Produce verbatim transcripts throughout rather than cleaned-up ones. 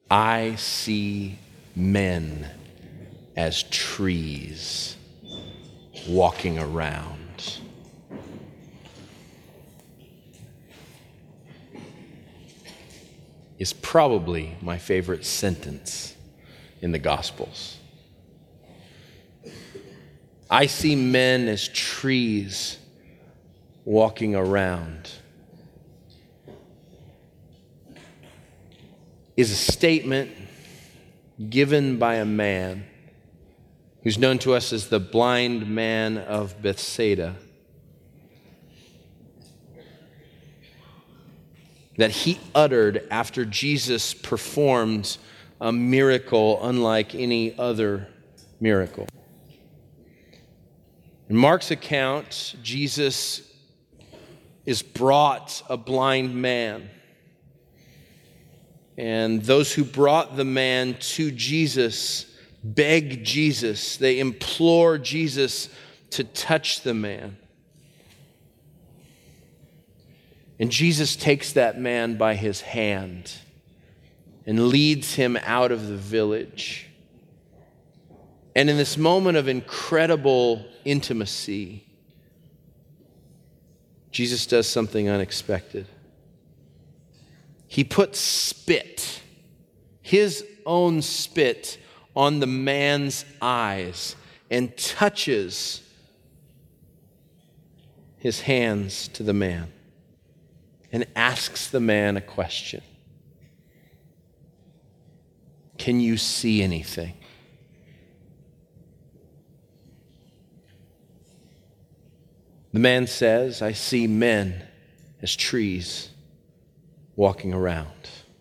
I see men as trees walking around. Is probably my favorite sentence in the Gospels. I see men as trees walking around. Is a statement given by a man who's known to us as the blind man of Bethsaida, that he uttered after Jesus performed a miracle unlike any other miracle. In Mark's account, Jesus is brought a blind man. And those who brought the man to Jesus beg Jesus. They implore Jesus to touch the man. And Jesus takes that man by his hand and leads him out of the village. And in this moment of incredible intimacy, Jesus does something unexpected. He puts spit, his own spit, on the man's eyes and touches his hands to the man and asks the man a question. Can you see anything? The man says, I see men as trees walking around.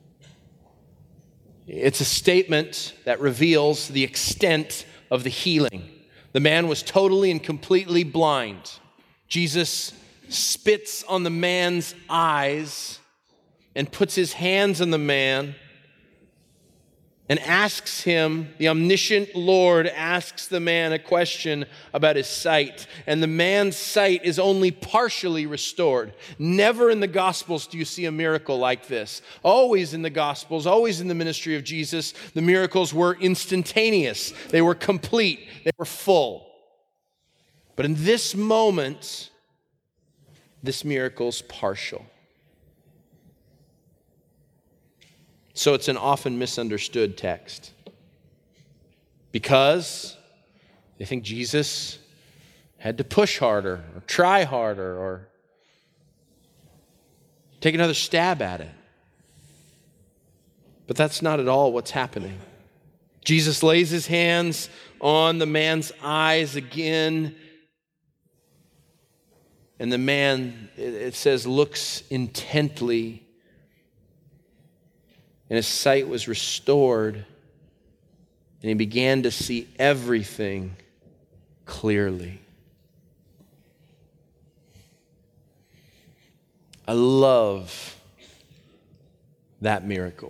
It's a statement that reveals the extent of the healing. The man was totally and completely blind. Jesus spits on the man's eyes and puts his hands on the man and asks him, the omniscient Lord asks the man a question about his sight. And the man's sight is only partially restored. Never in the Gospels do you see a miracle like this. Always in the Gospels, always in the ministry of Jesus, the miracles were instantaneous. They were complete. They were full. But in this moment, this miracle's partial. So it's an often misunderstood text because they think Jesus had to push harder or try harder or take another stab at it. But that's not at all what's happening. Jesus lays his hands on the man's eyes again, and the man, it says, looks intently. And his sight was restored, and he began to see everything clearly. I love that miracle.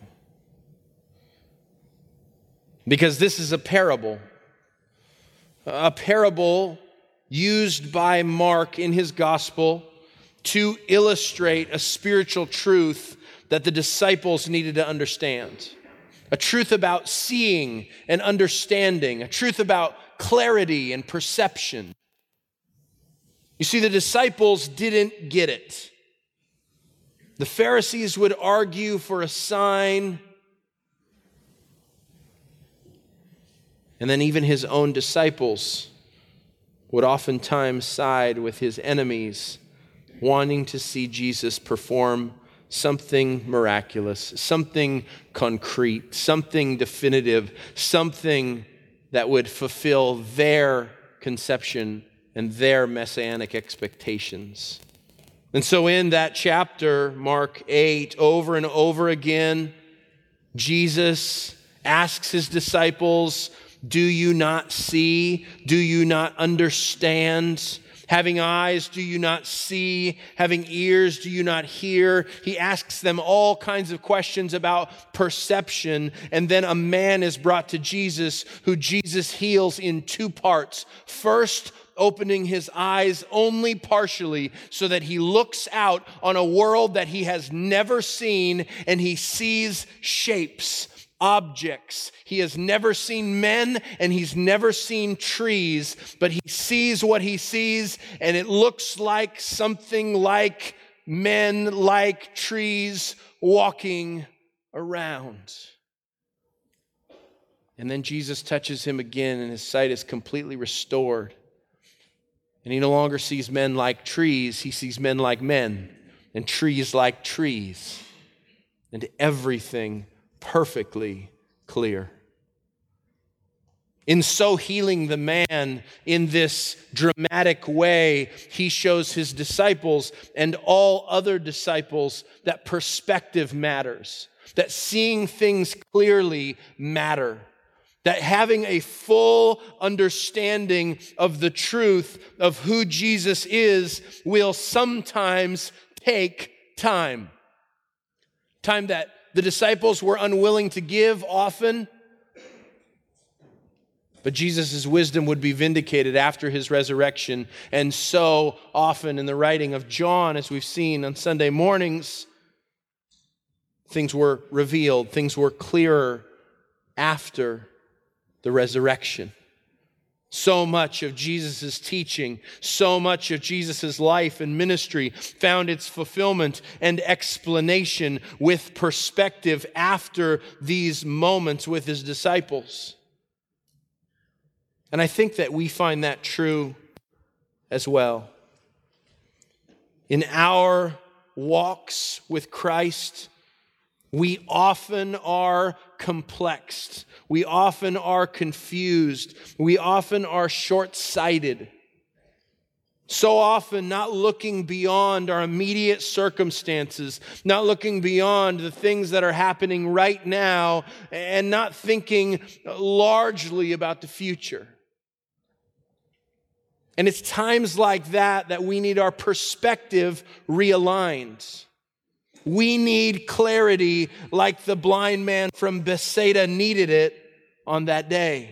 Because this is a parable. A parable used by Mark in his gospel to illustrate a spiritual truth that the disciples needed to understand. A truth about seeing and understanding. A truth about clarity and perception. You see, the disciples didn't get it. The Pharisees would argue for a sign. And then even his own disciples would oftentimes side with his enemies, wanting to see Jesus perform something miraculous, something concrete, something definitive, something that would fulfill their conception and their messianic expectations. And so in that chapter, Mark eight, over and over again, Jesus asks his disciples, do you not see? Do you not understand? Having eyes, do you not see? Having ears, do you not hear? He asks them all kinds of questions about perception. And then a man is brought to Jesus who Jesus heals in two parts. First, opening his eyes only partially so that he looks out on a world that he has never seen and he sees shapes, objects. He has never seen men and he's never seen trees, but he sees what he sees, and it looks like something like men, like trees walking around. And then Jesus touches him again, and his sight is completely restored. And he no longer sees men like trees, he sees men like men, and trees like trees, and everything perfectly clear. In so healing the man in this dramatic way, he shows his disciples and all other disciples that perspective matters, that seeing things clearly matter, that having a full understanding of the truth of who Jesus is will sometimes take time. Time that the disciples were unwilling to give often, but Jesus' wisdom would be vindicated after his resurrection. And so often in the writing of John, as we've seen on Sunday mornings, things were revealed, things were clearer after the resurrection. So much of Jesus' teaching, so much of Jesus' life and ministry found its fulfillment and explanation with perspective after these moments with his disciples. And I think that we find that true as well. In our walks with Christ, we often are complexed. We often are confused. We often are short-sighted. So often not looking beyond our immediate circumstances, not looking beyond the things that are happening right now, and not thinking largely about the future. And it's times like that that we need our perspective realigned. We need clarity like the blind man from Bethsaida needed it on that day.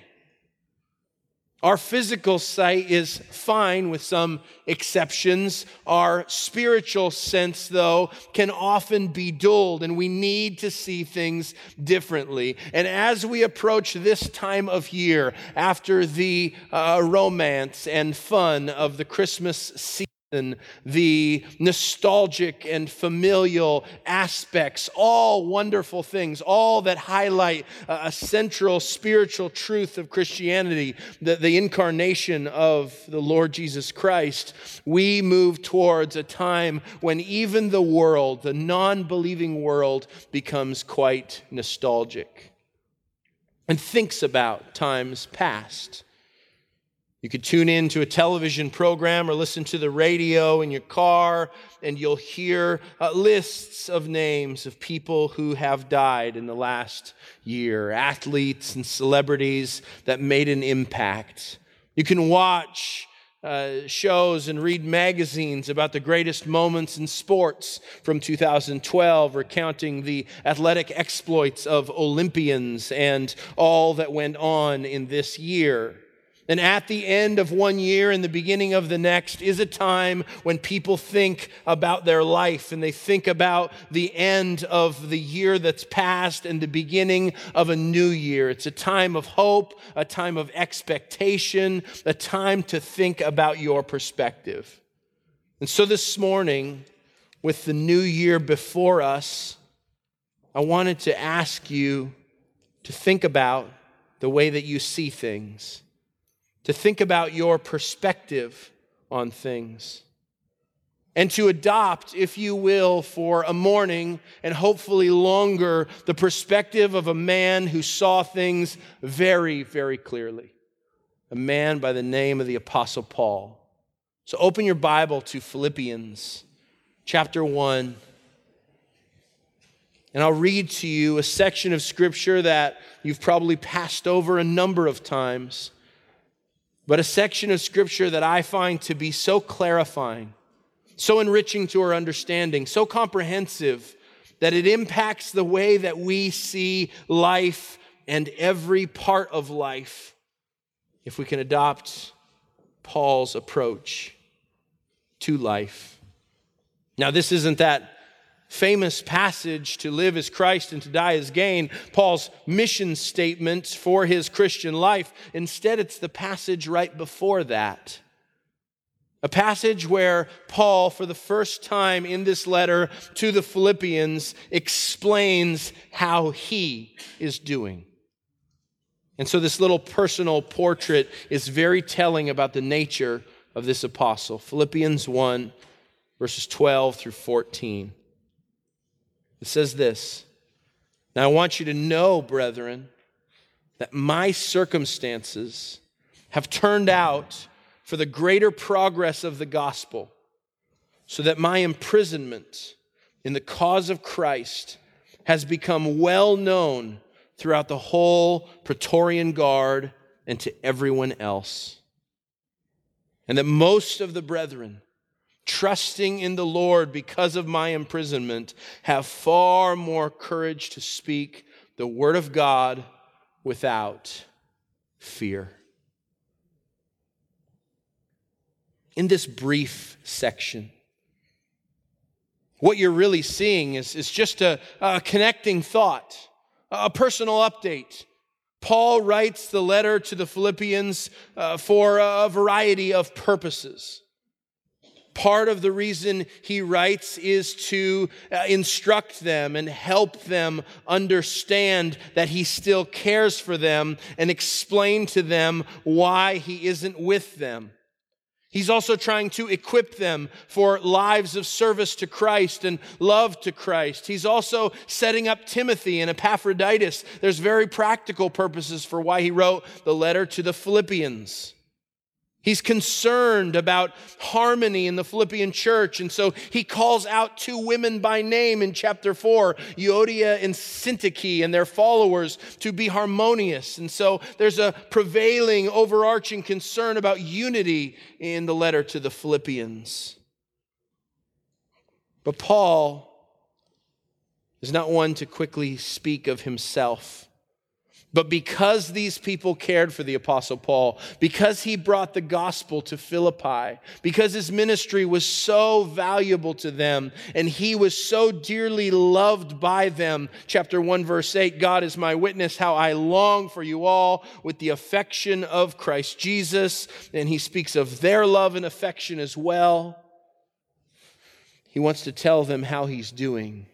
Our physical sight is fine with some exceptions. Our spiritual sense, though, can often be dulled, and we need to see things differently. And as we approach this time of year, after the uh, romance and fun of the Christmas season, the nostalgic and familial aspects, all wonderful things, all that highlight a central spiritual truth of Christianity, the, the incarnation of the Lord Jesus Christ, we move towards a time when even the world, the non-believing world, becomes quite nostalgic and thinks about times past. You could tune in to a television program or listen to the radio in your car, and you'll hear uh, lists of names of people who have died in the last year, athletes and celebrities that made an impact. You can watch uh, shows and read magazines about the greatest moments in sports from two thousand twelve, recounting the athletic exploits of Olympians and all that went on in this year. And at the end of one year and the beginning of the next is a time when people think about their life, and they think about the end of the year that's passed and the beginning of a new year. It's a time of hope, a time of expectation, a time to think about your perspective. And so this morning, with the new year before us, I wanted to ask you to think about the way that you see things, to think about your perspective on things, and to adopt, if you will, for a morning and hopefully longer, the perspective of a man who saw things very, very clearly, a man by the name of the Apostle Paul. So open your Bible to Philippians chapter one, and I'll read to you a section of Scripture that you've probably passed over a number of times, but a section of Scripture that I find to be so clarifying, so enriching to our understanding, so comprehensive that it impacts the way that we see life and every part of life if we can adopt Paul's approach to life. Now, this isn't that famous passage, to live as Christ and to die as gain, Paul's mission statement for his Christian life. Instead, it's the passage right before that. A passage where Paul, for the first time in this letter to the Philippians, explains how he is doing. And so this little personal portrait is very telling about the nature of this apostle. Philippians one, verses twelve through fourteen. It says this: "Now I want you to know, brethren, that my circumstances have turned out for the greater progress of the gospel, so that my imprisonment in the cause of Christ has become well known throughout the whole Praetorian Guard and to everyone else. And that most of the brethren, trusting in the Lord because of my imprisonment, have far more courage to speak the word of God without fear." In this brief section, what you're really seeing is, is just a, a connecting thought, a personal update. Paul writes the letter to the Philippians uh, for a variety of purposes. Part of the reason he writes is to uh, instruct them and help them understand that he still cares for them and explain to them why he isn't with them. He's also trying to equip them for lives of service to Christ and love to Christ. He's also setting up Timothy and Epaphroditus. There's very practical purposes for why he wrote the letter to the Philippians. He's concerned about harmony in the Philippian church, and so he calls out two women by name in chapter four, Euodia and Syntyche, and their followers to be harmonious. And so there's a prevailing, overarching concern about unity in the letter to the Philippians. But Paul is not one to quickly speak of himself. But because these people cared for the Apostle Paul, because he brought the gospel to Philippi, because his ministry was so valuable to them, and he was so dearly loved by them, chapter one, verse eight, "God is my witness how I long for you all with the affection of Christ Jesus." And he speaks of their love and affection as well. He wants to tell them how he's doing.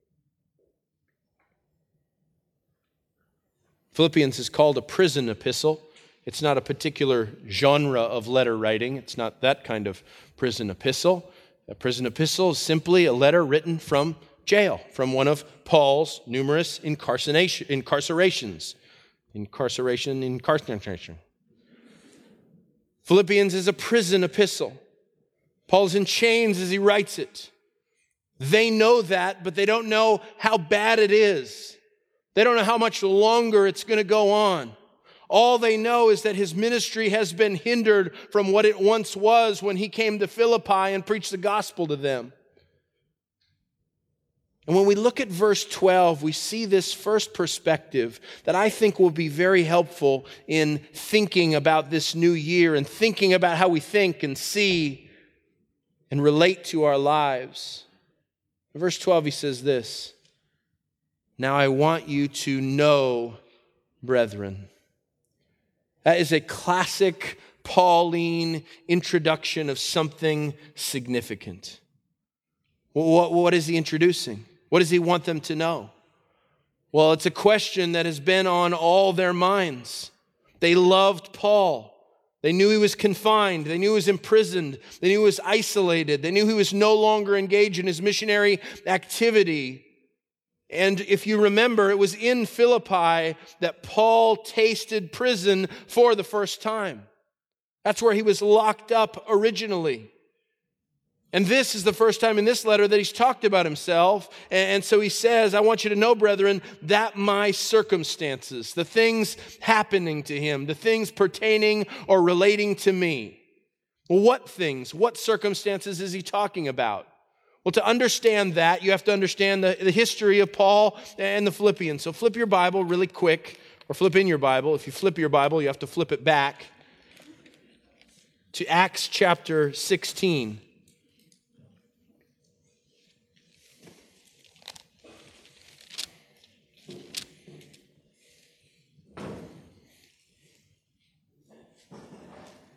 Philippians is called a prison epistle. It's not a particular genre of letter writing. It's not that kind of prison epistle. A prison epistle is simply a letter written from jail, from one of Paul's numerous incarceration, incarcerations. Incarceration, incarceration. Philippians is a prison epistle. Paul's in chains as he writes it. They know that, but they don't know how bad it is. They don't know how much longer it's going to go on. All they know is that his ministry has been hindered from what it once was when he came to Philippi and preached the gospel to them. And when we look at verse twelve, we see this first perspective that I think will be very helpful in thinking about this new year and thinking about how we think and see and relate to our lives. In verse twelve, he says this: "Now I want you to know, brethren." That is a classic Pauline introduction of something significant. What, what is he introducing? What does he want them to know? Well, it's a question that has been on all their minds. They loved Paul. They knew he was confined. They knew he was imprisoned. They knew he was isolated. They knew he was no longer engaged in his missionary activity. And if you remember, it was in Philippi that Paul tasted prison for the first time. That's where he was locked up originally. And this is the first time in this letter that he's talked about himself. And so he says, "I want you to know, brethren, that my circumstances," the things happening to him, the things pertaining or relating to me. Well, what things, what circumstances is he talking about? Well, to understand that, you have to understand the, the history of Paul and the Philippians. So flip your Bible really quick, or flip in your Bible. If you flip your Bible, you have to flip it back to Acts chapter sixteen.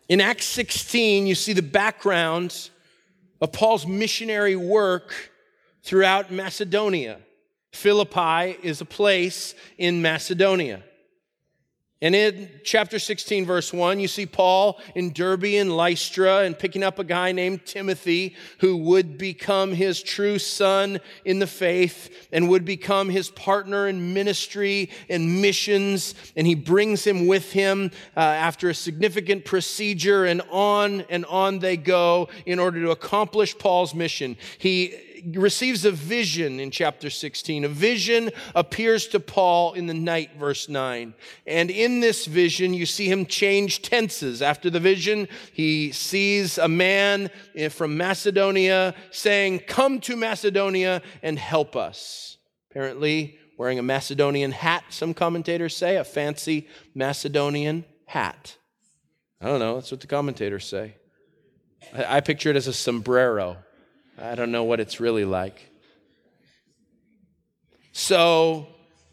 In Acts sixteen, you see the background of Paul's missionary work throughout Macedonia. Philippi is a place in Macedonia. And in chapter sixteen, verse one, you see Paul in Derbe and Lystra and picking up a guy named Timothy who would become his true son in the faith and would become his partner in ministry and missions. And he brings him with him uh, after a significant procedure, and on and on they go in order to accomplish Paul's mission. He receives a vision in chapter sixteen. A vision appears to Paul in the night, verse nine. And in this vision, you see him change tenses. After the vision, he sees a man from Macedonia saying, "Come to Macedonia and help us." Apparently, wearing a Macedonian hat, some commentators say, a fancy Macedonian hat. I don't know, that's what the commentators say. I, I picture it as a sombrero. I don't know what it's really like. So,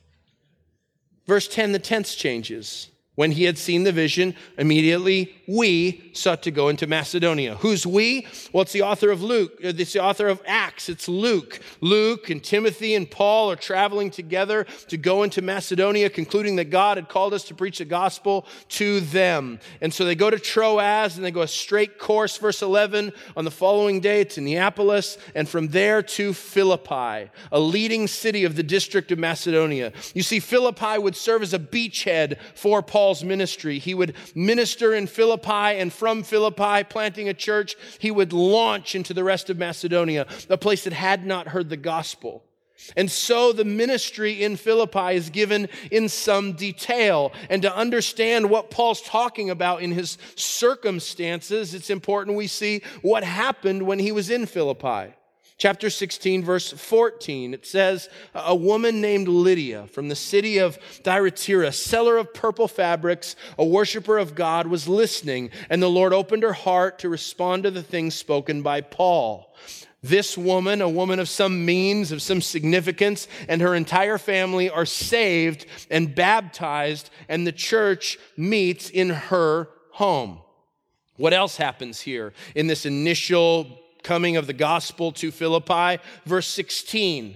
verse ten, the tense changes. When he had seen the vision, immediately we sought to go into Macedonia. Who's we? Well, it's the author of Luke. It's the author of Acts. It's Luke. Luke and Timothy and Paul are traveling together to go into Macedonia, concluding that God had called us to preach the gospel to them. And so they go to Troas and they go a straight course, verse eleven. On the following day to Neapolis, and from there to Philippi, a leading city of the district of Macedonia. You see, Philippi would serve as a beachhead for Paul ministry. He would minister in Philippi, and from Philippi, planting a church, he would launch into the rest of Macedonia, a place that had not heard the gospel. And so the ministry in Philippi is given in some detail. And to understand what Paul's talking about in his circumstances, it's important we see what happened when he was in Philippi. Chapter sixteen, verse fourteen, it says, a woman named Lydia from the city of Thyatira, seller of purple fabrics, a worshiper of God, was listening, and the Lord opened her heart to respond to the things spoken by Paul. This woman, a woman of some means, of some significance, and her entire family are saved and baptized, and the church meets in her home. What else happens here in this initial coming of the gospel to Philippi? Verse sixteen,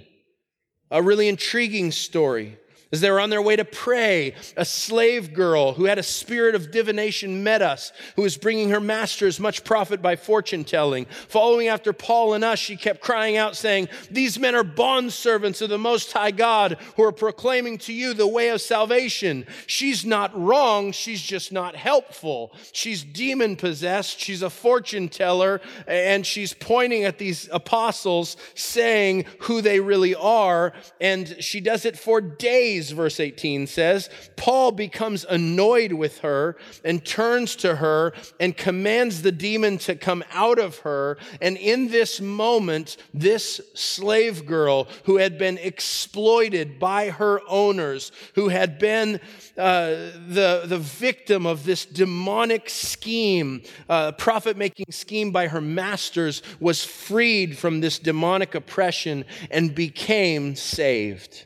a really intriguing story. As they were on their way to pray, a slave girl who had a spirit of divination met us, who was bringing her masters much profit by fortune telling. Following after Paul and us, she kept crying out, saying, "These men are bondservants of the Most High God, who are proclaiming to you the way of salvation." She's not wrong, she's just not helpful. She's demon-possessed, she's a fortune teller, and she's pointing at these apostles, saying who they really are, and she does it for days. Verse eighteen says, Paul becomes annoyed with her and turns to her and commands the demon to come out of her. And in this moment, this slave girl who had been exploited by her owners, who had been uh, the, the victim of this demonic scheme, uh, profit-making scheme by her masters, was freed from this demonic oppression and became saved.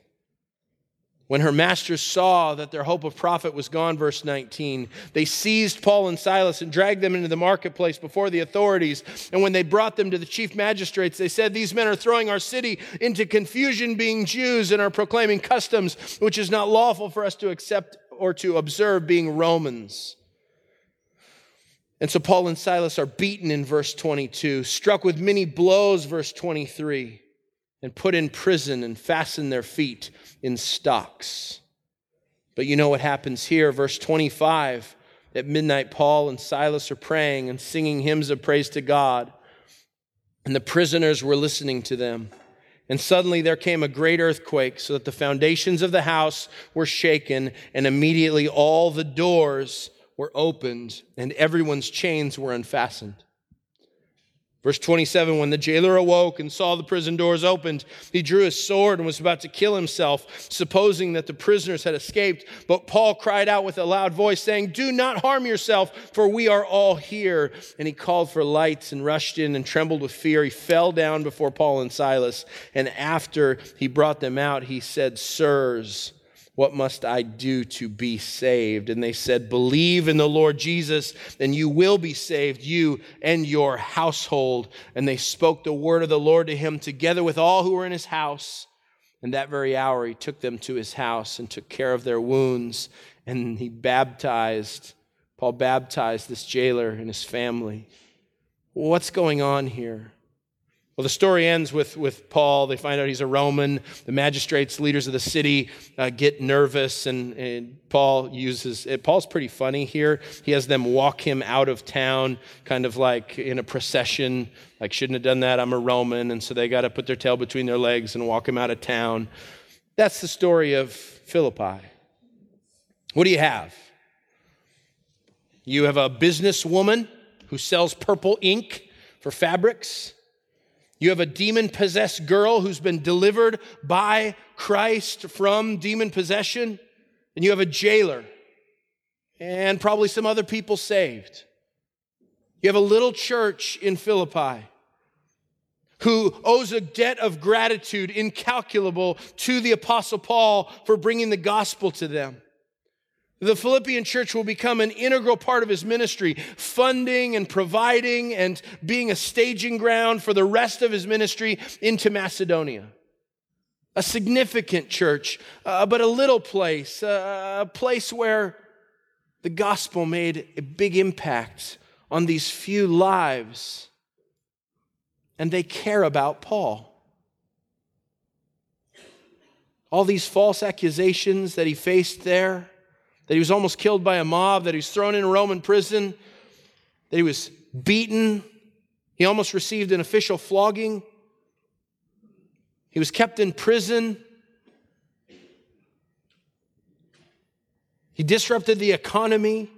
When her masters saw that their hope of profit was gone, verse nineteen, they seized Paul and Silas and dragged them into the marketplace before the authorities. And when they brought them to the chief magistrates, they said, "These men are throwing our city into confusion, being Jews, and are proclaiming customs which is not lawful for us to accept or to observe, being Romans." And so Paul and Silas are beaten in verse twenty-two, struck with many blows, verse twenty-three, and put in prison and fasten their feet in stocks. But you know what happens here, verse twenty-five. At midnight, Paul and Silas are praying and singing hymns of praise to God, and the prisoners were listening to them. And suddenly there came a great earthquake, so that the foundations of the house were shaken, and immediately all the doors were opened, and everyone's chains were unfastened. Verse twenty-seven, when the jailer awoke and saw the prison doors opened, he drew his sword and was about to kill himself, supposing that the prisoners had escaped. But Paul cried out with a loud voice, saying, "Do not harm yourself, for we are all here." And he called for lights and rushed in and trembled with fear. He fell down before Paul and Silas. And after he brought them out, he said, "Sirs, What must I do to be saved? And they said, believe in the Lord Jesus, and you will be saved, you and your household. And they spoke the word of the Lord to him together with all who were in his house. And that very hour he took them to his house and took care of their wounds. And he baptized, Paul baptized this jailer and his family. What's going on here? Well, the story ends with, with Paul. They find out he's a Roman. The magistrates, leaders of the city, uh, get nervous, and, and Paul uses it. Paul's pretty funny here. He has them walk him out of town, kind of like in a procession. Like, shouldn't have done that. I'm a Roman, and so they got to put their tail between their legs and walk him out of town. That's the story of Philippi. What do you have? You have a businesswoman who sells purple ink for fabrics. You have a demon-possessed girl who's been delivered by Christ from demon possession. And you have a jailer and probably some other people saved. You have a little church in Philippi who owes a debt of gratitude incalculable to the Apostle Paul for bringing the gospel to them. The Philippian church will become an integral part of his ministry, funding and providing and being a staging ground for the rest of his ministry into Macedonia. A significant church, uh, but a little place, uh, a place where the gospel made a big impact on these few lives, and they care about Paul. All these false accusations that he faced there, that he was almost killed by a mob, that he was thrown in a Roman prison, that he was beaten. He almost received an official flogging. He was kept in prison. He disrupted the economy.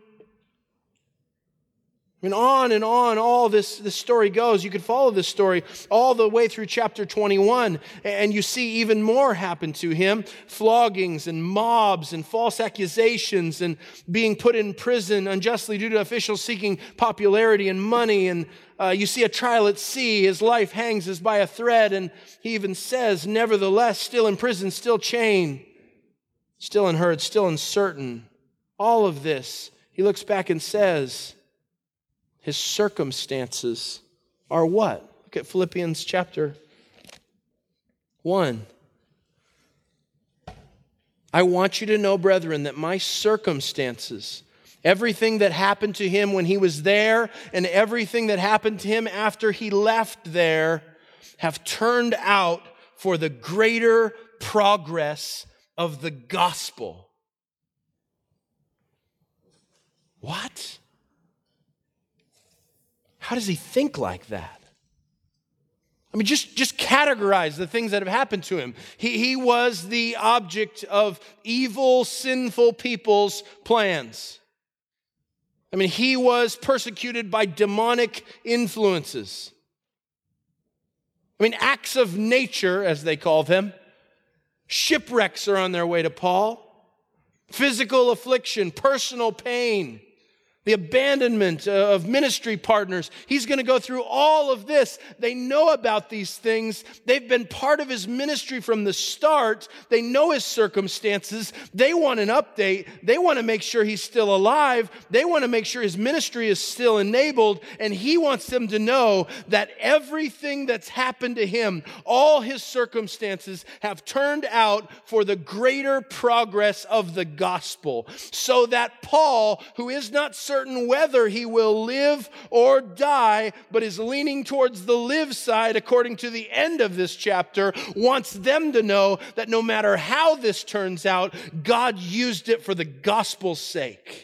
I mean, on and on, all this, this story goes. You could follow this story all the way through chapter twenty-one, and you see even more happen to him. Floggings and mobs and false accusations and being put in prison unjustly due to officials seeking popularity and money. And uh, you see a trial at sea. His life hangs as by a thread, and he even says, nevertheless, still in prison, still chained, still unheard, still uncertain. All of this, he looks back and says, his circumstances are what? Look at Philippians chapter one. I want you to know, brethren, that my circumstances, everything that happened to him when he was there and everything that happened to him after he left there, have turned out for the greater progress of the gospel. What? How does he think like that? I mean, just, just categorize the things that have happened to him. He, he was the object of evil, sinful people's plans. I mean, he was persecuted by demonic influences. I mean, acts of nature, as they call them. Shipwrecks are on their way to Paul. Physical affliction, personal pain. The abandonment of ministry partners. He's going to go through all of this. They know about these things. They've been part of his ministry from the start. They know his circumstances. They want an update. They want to make sure he's still alive. They want to make sure his ministry is still enabled. And he wants them to know that everything that's happened to him, all his circumstances have turned out for the greater progress of the gospel. So that Paul, who is not certain whether he will live or die, but is leaning towards the live side according to the end of this chapter, wants them to know that no matter how this turns out, God used it for the gospel's sake.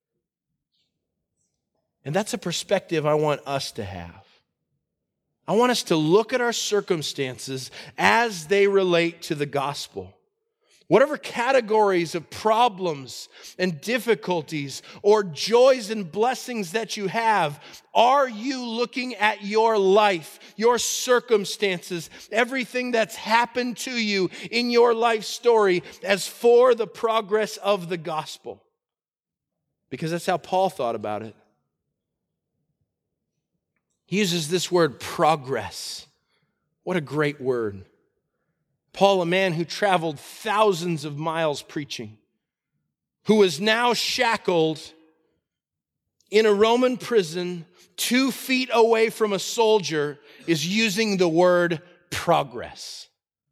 And that's a perspective I want us to have. I want us to look at our circumstances as they relate to the gospel. Whatever categories of problems and difficulties or joys and blessings that you have, are you looking at your life, your circumstances, everything that's happened to you in your life story as for the progress of the gospel? Because that's how Paul thought about it. He uses this word progress. What a great word. Paul, a man who traveled thousands of miles preaching, who was now shackled in a Roman prison two feet away from a soldier, is using the word progress.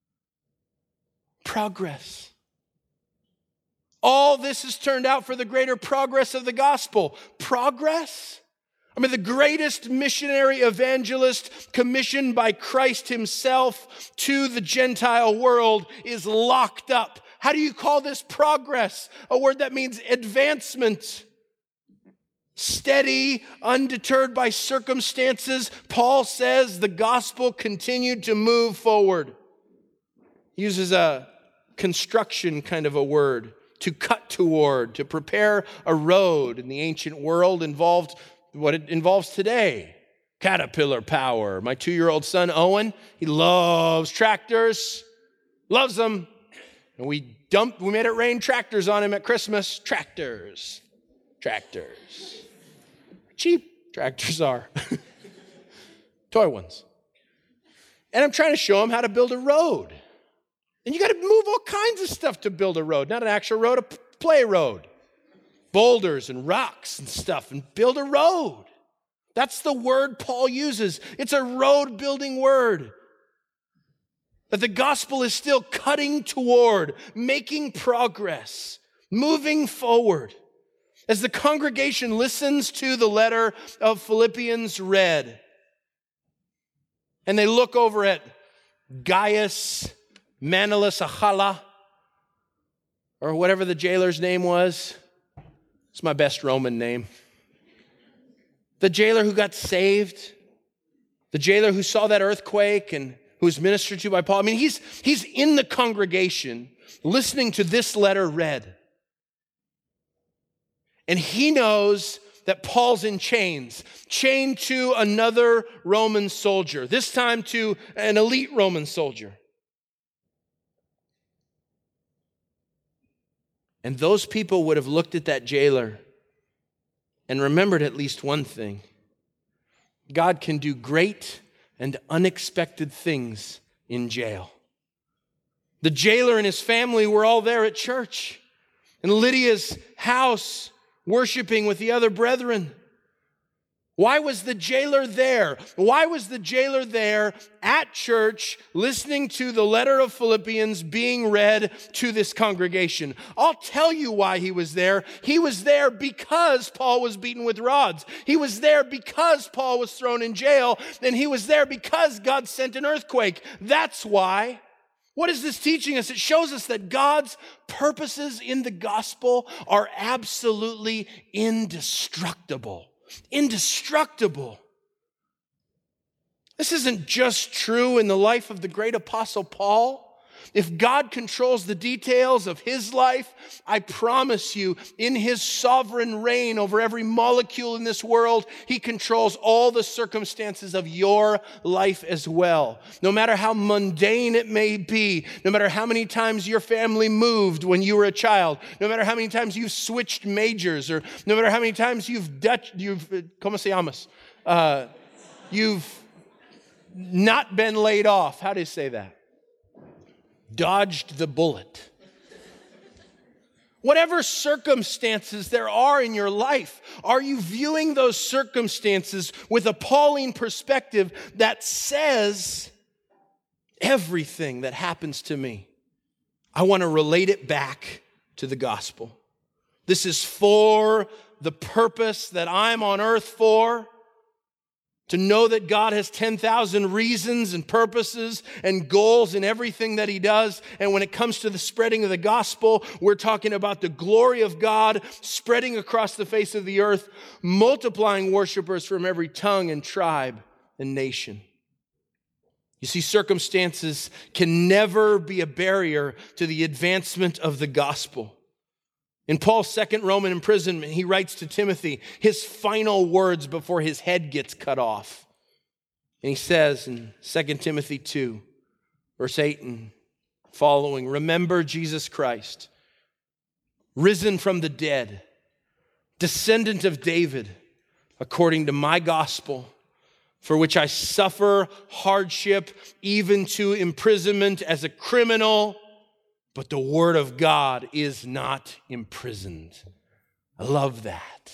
Progress. All this has turned out for the greater progress of the gospel. Progress? I mean, the greatest missionary evangelist commissioned by Christ himself to the Gentile world is locked up. How do you call this progress? A word that means advancement. Steady, undeterred by circumstances. Paul says the gospel continued to move forward. He uses a construction kind of a word, to cut toward, to prepare a road. In the ancient world involved what it involves today. Caterpillar power. My two-year-old son, Owen, he loves tractors, loves them. And we dumped, we made it rain tractors on him at Christmas. Tractors, tractors. Cheap tractors are. Toy ones. And I'm trying to show him how to build a road. And you got to move all kinds of stuff to build a road. Not an actual road, a play road. Boulders and rocks and stuff, and build a road. That's the word Paul uses. It's a road-building word. That the gospel is still cutting toward, making progress, moving forward. As the congregation listens to the letter of Philippians read, and they look over at Gaius Manlius Achala, or whatever the jailer's name was. It's my best Roman name. The jailer who got saved, the jailer who saw that earthquake and who was ministered to by Paul. I mean, he's, he's in the congregation listening to this letter read. And he knows that Paul's in chains, chained to another Roman soldier, this time to an elite Roman soldier. And those people would have looked at that jailer and remembered at least one thing. God can do great and unexpected things in jail. The jailer and his family were all there at church, in Lydia's house, worshiping with the other brethren. Why was the jailer there? Why was the jailer there at church listening to the letter of Philippians being read to this congregation? I'll tell you why he was there. He was there because Paul was beaten with rods. He was there because Paul was thrown in jail. And he was there because God sent an earthquake. That's why. What is this teaching us? It shows us that God's purposes in the gospel are absolutely indestructible. Indestructible. This isn't just true in the life of the great apostle Paul. If God controls the details of his life, I promise you, in his sovereign reign over every molecule in this world, he controls all the circumstances of your life as well. No matter how mundane it may be, no matter how many times your family moved when you were a child, no matter how many times you've switched majors, or no matter how many times you've Dutch, you've, ¿cómo se llamas? Uh, you've not been laid off. How do you say that? Dodged the bullet. Whatever circumstances there are in your life, are you viewing those circumstances with a Pauline perspective that says, everything that happens to me, I want to relate it back to the gospel. This is for the purpose that I'm on earth for. To know that God has ten thousand reasons and purposes and goals in everything that he does. And when it comes to the spreading of the gospel, we're talking about the glory of God spreading across the face of the earth, multiplying worshipers from every tongue and tribe and nation. You see, circumstances can never be a barrier to the advancement of the gospel. In Paul's second Roman imprisonment, he writes to Timothy his final words before his head gets cut off. And he says in Second Timothy two, verse eight and following, remember Jesus Christ, risen from the dead, descendant of David, according to my gospel, for which I suffer hardship, even to imprisonment as a criminal. But the word of God is not imprisoned. I love that.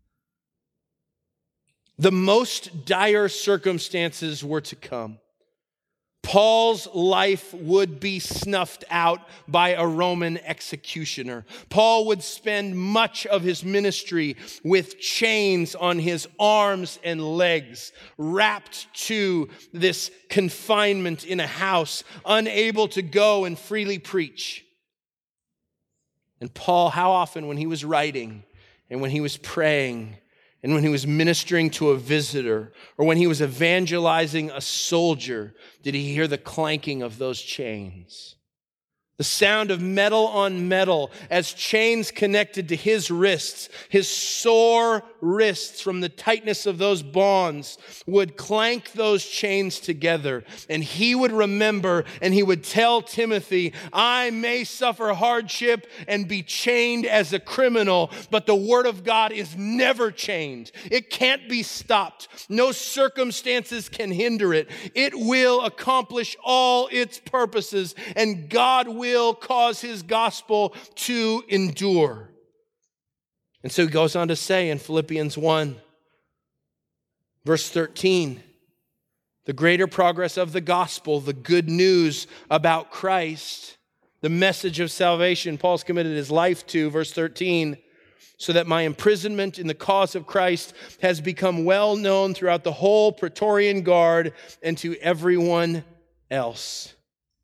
The most dire circumstances were to come. Paul's life would be snuffed out by a Roman executioner. Paul would spend much of his ministry with chains on his arms and legs, wrapped to this confinement in a house, unable to go and freely preach. And Paul, how often when he was writing and when he was praying and when he was ministering to a visitor, or when he was evangelizing a soldier, did he hear the clanking of those chains? The sound of metal on metal as chains connected to his wrists, his sore wrists from the tightness of those bonds would clank those chains together. And he would remember and he would tell Timothy, I may suffer hardship and be chained as a criminal, but the word of God is never chained. It can't be stopped. No circumstances can hinder it. It will accomplish all its purposes, and God will will cause his gospel to endure. And so he goes on to say in Philippians one, verse thirteen, the greater progress of the gospel, the good news about Christ, the message of salvation Paul's committed his life to, verse thirteen, so that my imprisonment in the cause of Christ has become well known throughout the whole Praetorian Guard and to everyone else.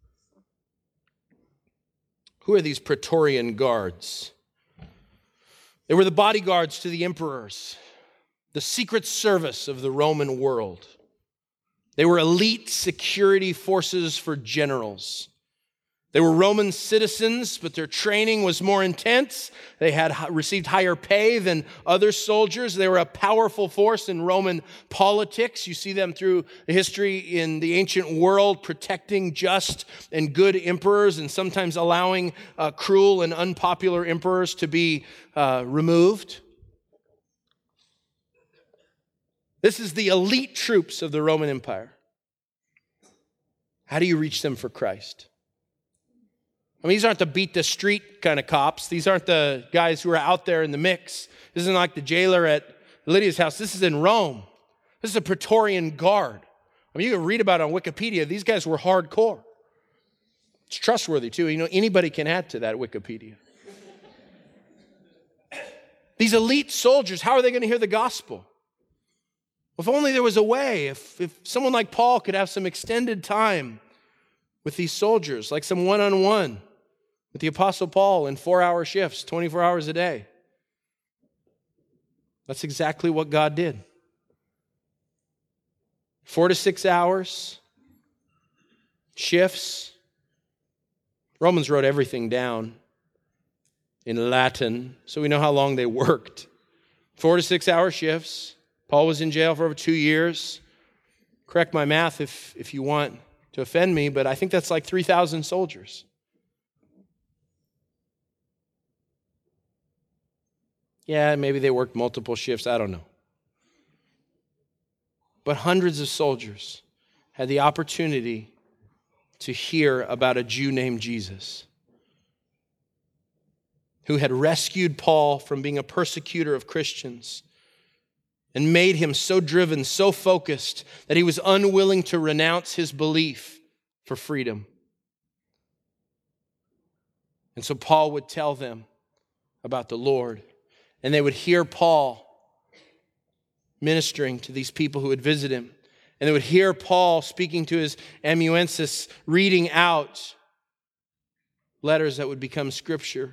Who are these Praetorian guards? They were the bodyguards to the emperors, the secret service of the Roman world. They were elite security forces for generals. They were Roman citizens, but their training was more intense. They had received higher pay than other soldiers. They were a powerful force in Roman politics. You see them through history in the ancient world, protecting just and good emperors and sometimes allowing uh, cruel and unpopular emperors to be uh, removed. This is the elite troops of the Roman Empire. How do you reach them for Christ? I mean, these aren't the beat the street kind of cops. These aren't the guys who are out there in the mix. This isn't like the jailer at Lydia's house. This is in Rome. This is a Praetorian Guard. I mean, you can read about it on Wikipedia. These guys were hardcore. It's trustworthy, too. You know, anybody can add to that Wikipedia. These elite soldiers, how are they going to hear the gospel? If only there was a way. If, if someone like Paul could have some extended time with these soldiers, like some one-on-one with the Apostle Paul in four-hour shifts, twenty-four hours a day. That's exactly what God did. Four to six hours, shifts. Romans wrote everything down in Latin, so we know how long they worked. Four to six hour shifts. Paul was in jail for over two years. Correct my math if, if you want to offend me, but I think that's like three thousand soldiers. Yeah, maybe they worked multiple shifts, I don't know. But hundreds of soldiers had the opportunity to hear about a Jew named Jesus who had rescued Paul from being a persecutor of Christians and made him so driven, so focused, that he was unwilling to renounce his belief for freedom. And so Paul would tell them about the Lord, and they would hear Paul ministering to these people who would visit him. And they would hear Paul speaking to his amanuensis, reading out letters that would become scripture.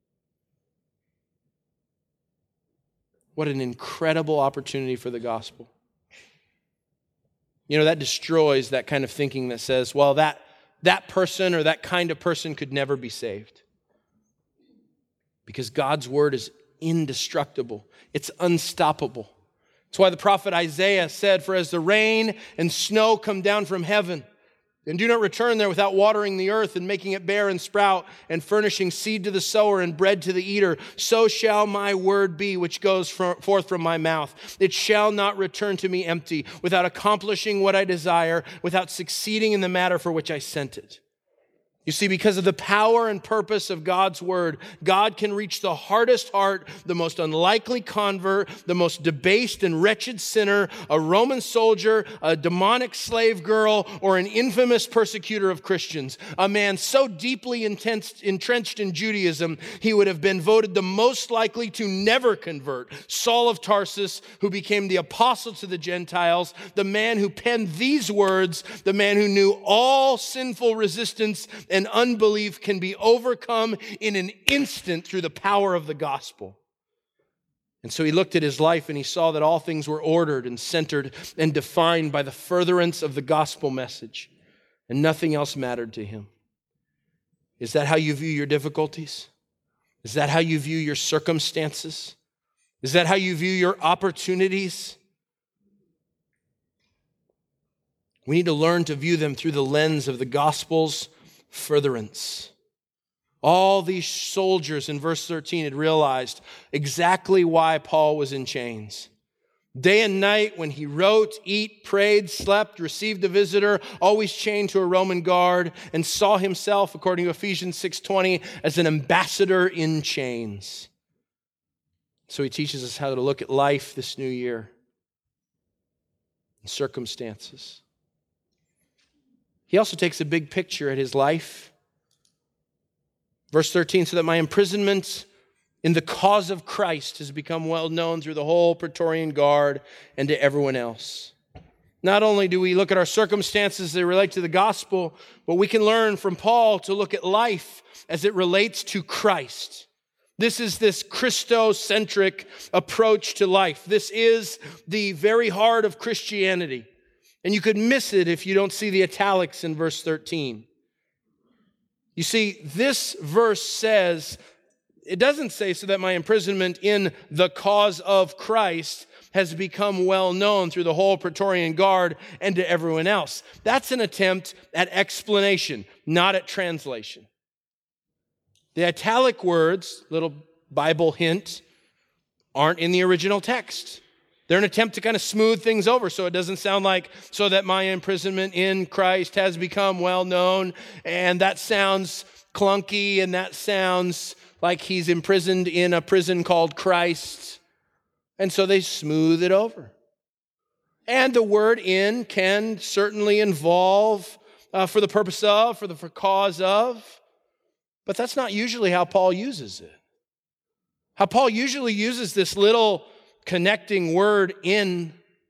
What an incredible opportunity for the gospel. You know, that destroys that kind of thinking that says, well, that, that person or that kind of person could never be saved. Because God's word is indestructible. It's unstoppable. That's why the prophet Isaiah said, for as the rain and snow come down from heaven And do not return there without watering the earth and making it bear and sprout and furnishing seed to the sower and bread to the eater. So shall my word be which goes forth from my mouth. It shall not return to me empty, without accomplishing what I desire, without succeeding in the matter for which I sent it. You see, because of the power and purpose of God's word, God can reach the hardest heart, the most unlikely convert, the most debased and wretched sinner, a Roman soldier, a demonic slave girl, or an infamous persecutor of Christians. A man so deeply intense, entrenched in Judaism, he would have been voted the most likely to never convert. Saul of Tarsus, who became the apostle to the Gentiles, the man who penned these words, the man who knew all sinful resistance and unbelief can be overcome in an instant through the power of the gospel. And so he looked at his life and he saw that all things were ordered and centered and defined by the furtherance of the gospel message, and nothing else mattered to him. Is that how you view your difficulties? Is that how you view your circumstances? Is that how you view your opportunities? We need to learn to view them through the lens of the gospel's furtherance. All these soldiers in verse thirteen had realized exactly why Paul was in chains. Day and night, when he wrote, eat, prayed, slept, received a visitor, always chained to a Roman guard, and saw himself, according to Ephesians six twenty, as an ambassador in chains. So he teaches us how to look at life this new year and circumstances. He also takes a big picture at his life. Verse thirteen, so that my imprisonment in the cause of Christ has become well known through the whole Praetorian Guard and to everyone else. Not only do we look at our circumstances that relate to the gospel, but we can learn from Paul to look at life as it relates to Christ. This is this Christocentric approach to life. This is the very heart of Christianity. And you could miss it if you don't see the italics in verse thirteen. You see, this verse says, it doesn't say so that my imprisonment in the cause of Christ has become well known through the whole Praetorian Guard and to everyone else. That's an attempt at explanation, not at translation. The italic words, little Bible hint, aren't in the original text. They're an attempt to kind of smooth things over so it doesn't sound like, so that my imprisonment in Christ has become well known, and that sounds clunky, and that sounds like he's imprisoned in a prison called Christ. And so they smooth it over. And the word in can certainly involve uh, for the purpose of, for the for cause of, but that's not usually how Paul uses it. How Paul usually uses this little connecting word in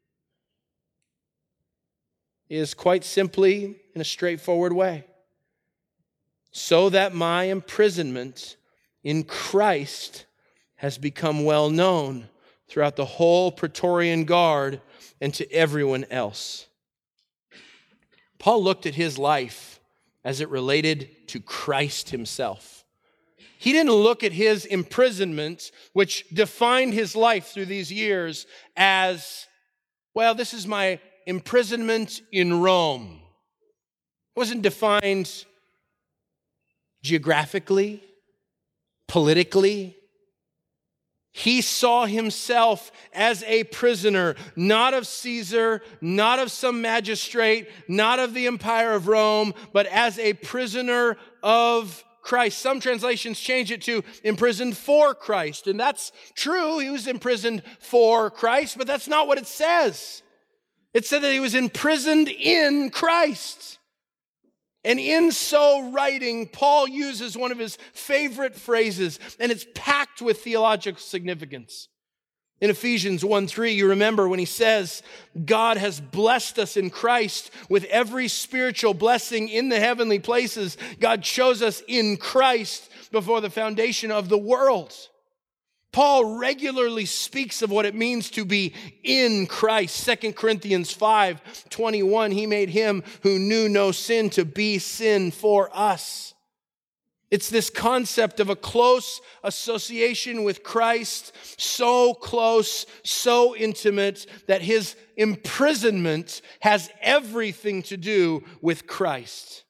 is quite simply in a straightforward way. So that my imprisonment in Christ has become well known throughout the whole Praetorian Guard and to everyone else. Paul looked at his life as it related to Christ himself. He didn't look at his imprisonment, which defined his life through these years, as, well, this is my imprisonment in Rome. It wasn't defined geographically, politically. He saw himself as a prisoner, not of Caesar, not of some magistrate, not of the Empire of Rome, but as a prisoner of Christ. Some translations change it to imprisoned for Christ. And that's true. He was imprisoned for Christ, but that's not what it says. It said that he was imprisoned in Christ. And in so writing, Paul uses one of his favorite phrases, and it's packed with theological significance. In Ephesians one three, you remember when he says, God has blessed us in Christ with every spiritual blessing in the heavenly places. God chose us in Christ before the foundation of the world. Paul regularly speaks of what it means to be in Christ. Second Corinthians five twenty-one, he made him who knew no sin to be sin for us. It's this concept of a close association with Christ, so close, so intimate, that his imprisonment has everything to do with Christ.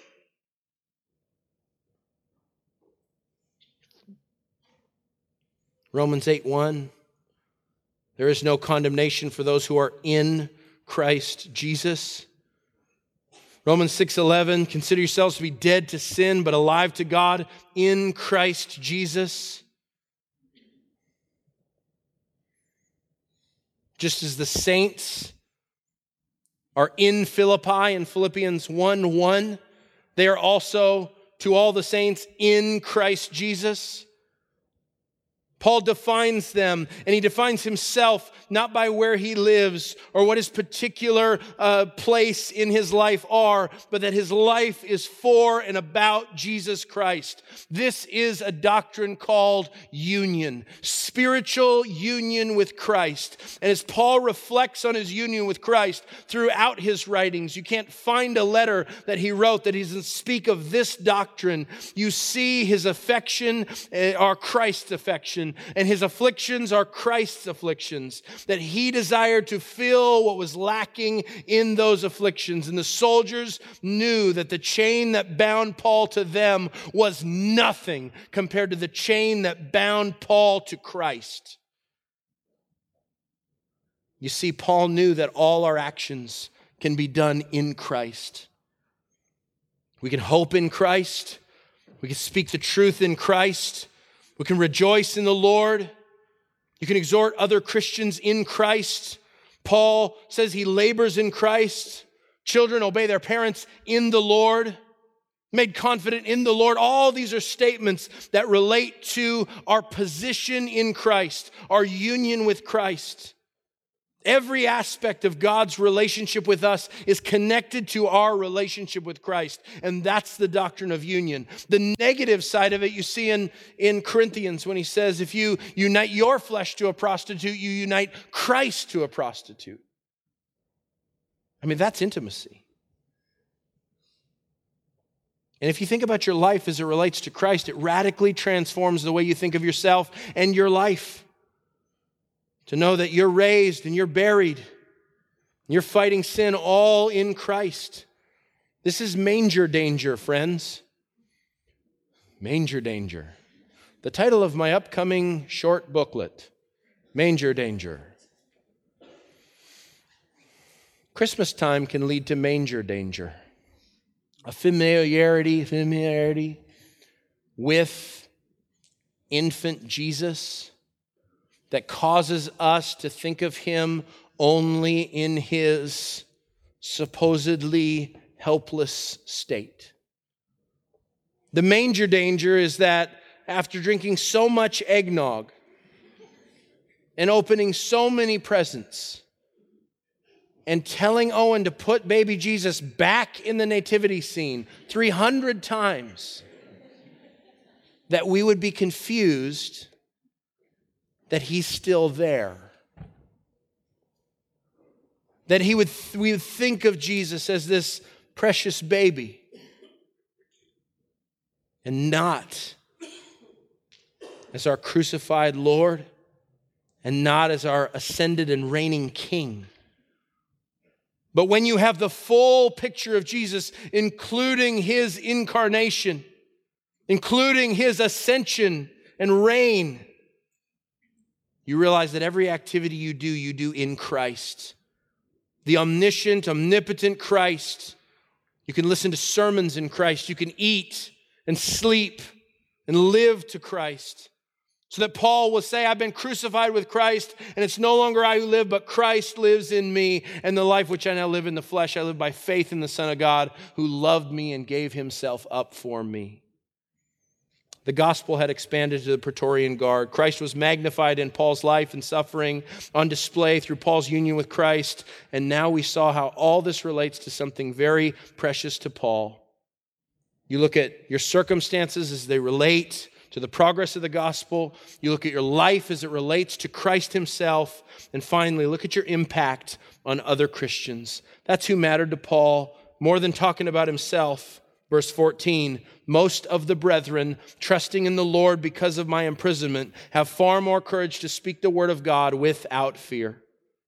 Romans eight one, there is no condemnation for those who are in Christ Jesus. Romans six eleven, consider yourselves to be dead to sin, but alive to God in Christ Jesus. Just as the saints are in Philippi in Philippians one one, they are also to all the saints in Christ Jesus. Paul defines them, and he defines himself not by where he lives or what his particular uh, place in his life are, but that his life is for and about Jesus Christ. This is a doctrine called union, spiritual union with Christ. And as Paul reflects on his union with Christ throughout his writings, you can't find a letter that he wrote that he doesn't speak of this doctrine. You see his affection uh, are Christ's affection, and his afflictions are Christ's afflictions, that he desired to fill what was lacking in those afflictions. And the soldiers knew that the chain that bound Paul to them was nothing compared to the chain that bound Paul to Christ. You see, Paul knew that all our actions can be done in Christ. We can hope in Christ. We can speak the truth in Christ. We can rejoice in the Lord. You can exhort other Christians in Christ. Paul says he labors in Christ. Children, obey their parents in the Lord. Made confident in the Lord. All these are statements that relate to our position in Christ, our union with Christ. Every aspect of God's relationship with us is connected to our relationship with Christ. And that's the doctrine of union. The negative side of it you see in, in Corinthians when he says, if you unite your flesh to a prostitute, you unite Christ to a prostitute. I mean, that's intimacy. And if you think about your life as it relates to Christ, it radically transforms the way you think of yourself and your life. To know that you're raised and you're buried, you're fighting sin all in Christ. This is manger danger, friends. Manger danger. The title of my upcoming short booklet, Manger Danger. Christmas time can lead to manger danger. A familiarity, familiarity with infant Jesus that causes us to think of him only in his supposedly helpless state. The manger danger is that after drinking so much eggnog and opening so many presents and telling Owen to put baby Jesus back in the nativity scene three hundred times, that we would be confused that he's still there. That he would, we would think of Jesus as this precious baby and not as our crucified Lord and not as our ascended and reigning King. But when you have the full picture of Jesus, including his incarnation, including his ascension and reign, you realize that every activity you do, you do in Christ. The omniscient, omnipotent Christ. You can listen to sermons in Christ. You can eat and sleep and live to Christ. So that Paul will say, I've been crucified with Christ, and it's no longer I who live, but Christ lives in me. And the life which I now live in the flesh, I live by faith in the Son of God, who loved me and gave himself up for me. The gospel had expanded to the Praetorian Guard. Christ was magnified in Paul's life and suffering, on display through Paul's union with Christ. And now we saw how all this relates to something very precious to Paul. You look at your circumstances as they relate to the progress of the gospel. You look at your life as it relates to Christ himself. And finally, look at your impact on other Christians. That's who mattered to Paul more than talking about himself. Verse fourteen, most of the brethren, trusting in the Lord because of my imprisonment, have far more courage to speak the word of God without fear.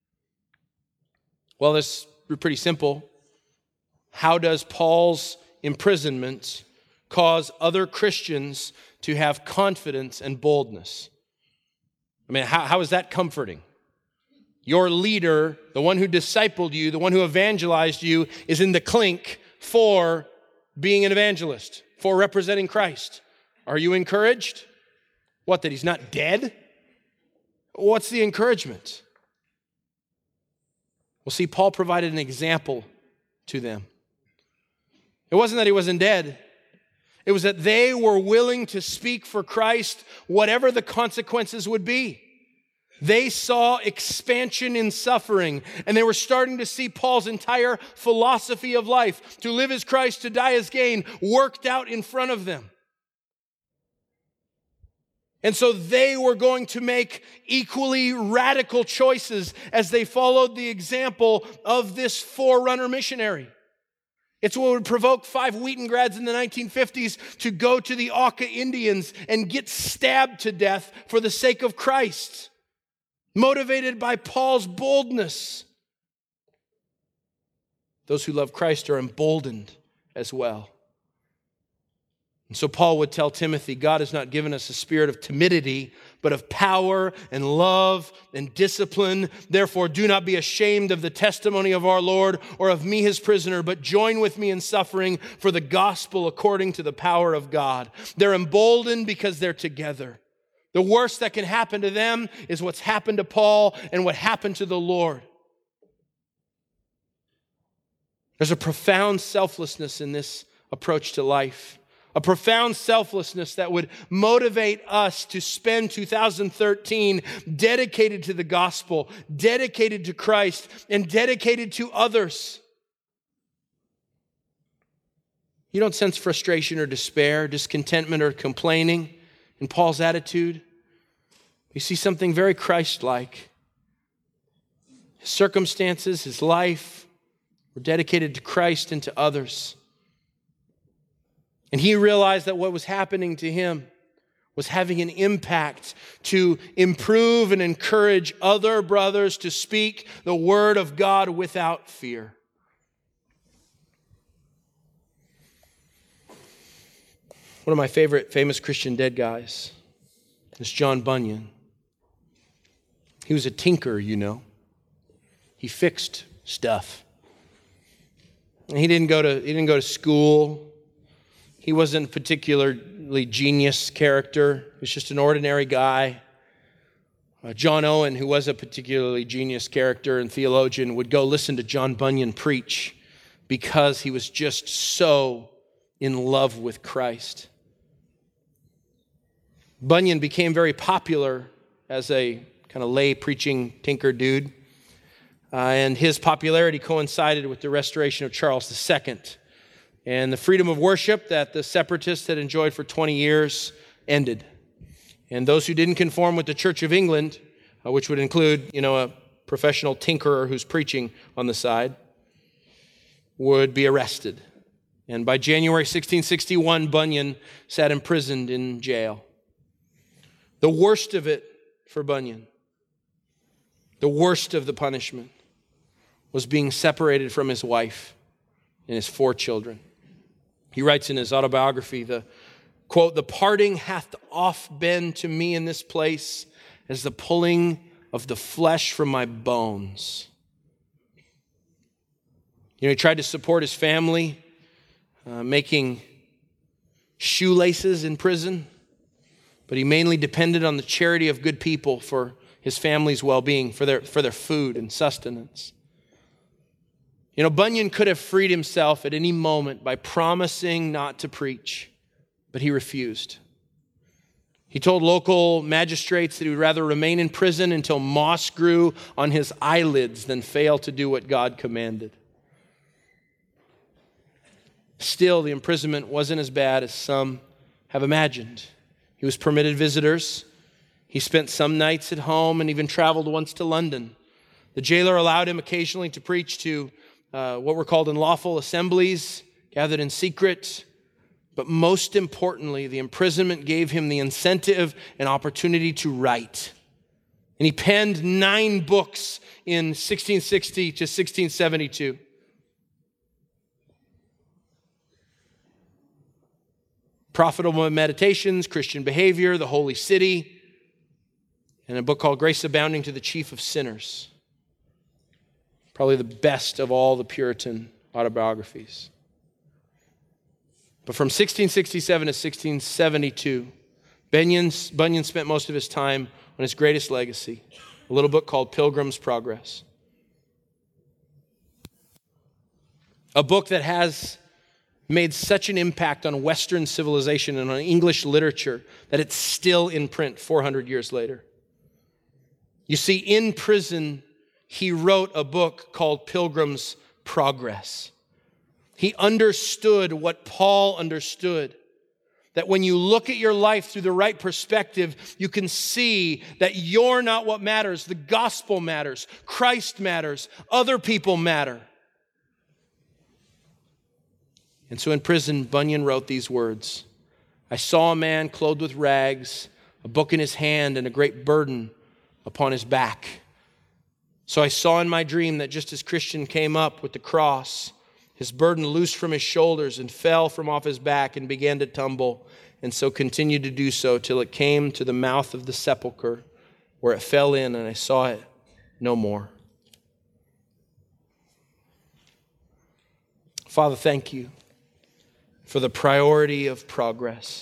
Well, this is pretty simple. How does Paul's imprisonment cause other Christians to have confidence and boldness? I mean, how, how is that comforting? Your leader, the one who discipled you, the one who evangelized you, is in the clink for being an evangelist, for representing Christ. Are you encouraged? What, that he's not dead? What's the encouragement? Well, see, Paul provided an example to them. It wasn't that he wasn't dead. It was that they were willing to speak for Christ, whatever the consequences would be. They saw expansion in suffering, and they were starting to see Paul's entire philosophy of life, to live as Christ, to die as gain, worked out in front of them. And so they were going to make equally radical choices as they followed the example of this forerunner missionary. It's what would provoke five Wheaton grads in the nineteen fifties to go to the Auca Indians and get stabbed to death for the sake of Christ, motivated by Paul's boldness. Those who love Christ are emboldened as well. And so Paul would tell Timothy, God has not given us a spirit of timidity, but of power and love and discipline. Therefore, do not be ashamed of the testimony of our Lord or of me, his prisoner, but join with me in suffering for the gospel according to the power of God. They're emboldened because they're together. The worst that can happen to them is what's happened to Paul and what happened to the Lord. There's a profound selflessness in this approach to life. A profound selflessness that would motivate us to spend two thousand thirteen dedicated to the gospel, dedicated to Christ, and dedicated to others. You don't sense frustration or despair, discontentment or complaining in Paul's attitude. You see something very Christ-like. His circumstances, his life were dedicated to Christ and to others. And he realized that what was happening to him was having an impact to improve and encourage other brothers to speak the word of God without fear. One of my favorite famous Christian dead guys is John Bunyan. He was a tinker, you know. He fixed stuff. And he didn't go to, he didn't go to school. He wasn't a particularly genius character. He was just an ordinary guy. Uh, John Owen, who was a particularly genius character and theologian, would go listen to John Bunyan preach because he was just so in love with Christ. Bunyan became very popular as a kind of lay preaching tinker dude. Uh, and his popularity coincided with the restoration of Charles the Second. And the freedom of worship that the separatists had enjoyed for twenty years ended. And those who didn't conform with the Church of England, uh, which would include, you know, a professional tinkerer who's preaching on the side, would be arrested. And by January sixteen sixty-one, Bunyan sat imprisoned in jail. The worst of it for Bunyan, the worst of the punishment, was being separated from his wife and his four children. He writes in his autobiography, the quote, "The parting hath oft been to me in this place as the pulling of the flesh from my bones." You know, he tried to support his family, uh, making shoelaces in prison, but he mainly depended on the charity of good people for his family's well-being, for their, for their food and sustenance. You know, Bunyan could have freed himself at any moment by promising not to preach, but he refused. He told local magistrates that he would rather remain in prison until moss grew on his eyelids than fail to do what God commanded. Still, the imprisonment wasn't as bad as some have imagined. He was permitted visitors. He spent some nights at home and even traveled once to London. The jailer allowed him occasionally to preach to uh, what were called unlawful assemblies, gathered in secret, But most importantly, the imprisonment gave him the incentive and opportunity to write. And he penned nine books in sixteen sixty to sixteen seventy-two. Profitable Meditations, Christian Behavior, The Holy City, and a book called Grace Abounding to the Chief of Sinners. Probably the best of all the Puritan autobiographies. But from sixteen sixty-seven to sixteen seventy-two, Bunyan, Bunyan spent most of his time on his greatest legacy, a little book called Pilgrim's Progress. A book that has made such an impact on Western civilization and on English literature that it's still in print four hundred years later. You see, in prison, he wrote a book called Pilgrim's Progress. He understood what Paul understood, that when you look at your life through the right perspective, you can see that you're not what matters. The gospel matters. Christ matters. Other people matter. And so in prison, Bunyan wrote these words: I saw a man clothed with rags, a book in his hand, and a great burden upon his back. So I saw in my dream that just as Christian came up with the cross, his burden loosed from his shoulders and fell from off his back and began to tumble, and so continued to do so till it came to the mouth of the sepulchre, where it fell in, and I saw it no more. Father, thank you for the priority of progress.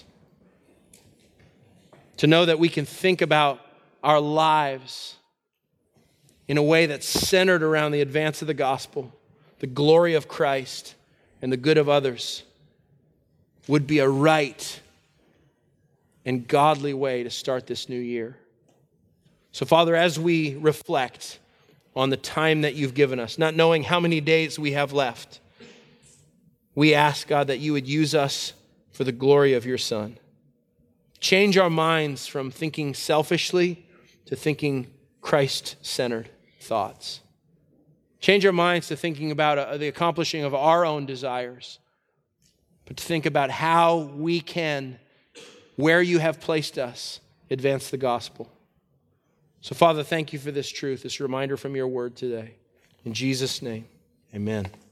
To know that we can think about our lives in a way that's centered around the advance of the gospel, the glory of Christ, and the good of others would be a right and godly way to start this new year. So, Father, as we reflect on the time that you've given us, not knowing how many days we have left, we ask, God, that you would use us for the glory of your Son. Change our minds from thinking selfishly to thinking Christ-centered thoughts. Change our minds to thinking about uh, the accomplishing of our own desires, but to think about how we can, where you have placed us, advance the gospel. So, Father, thank you for this truth, this reminder from your word today. In Jesus' name, amen.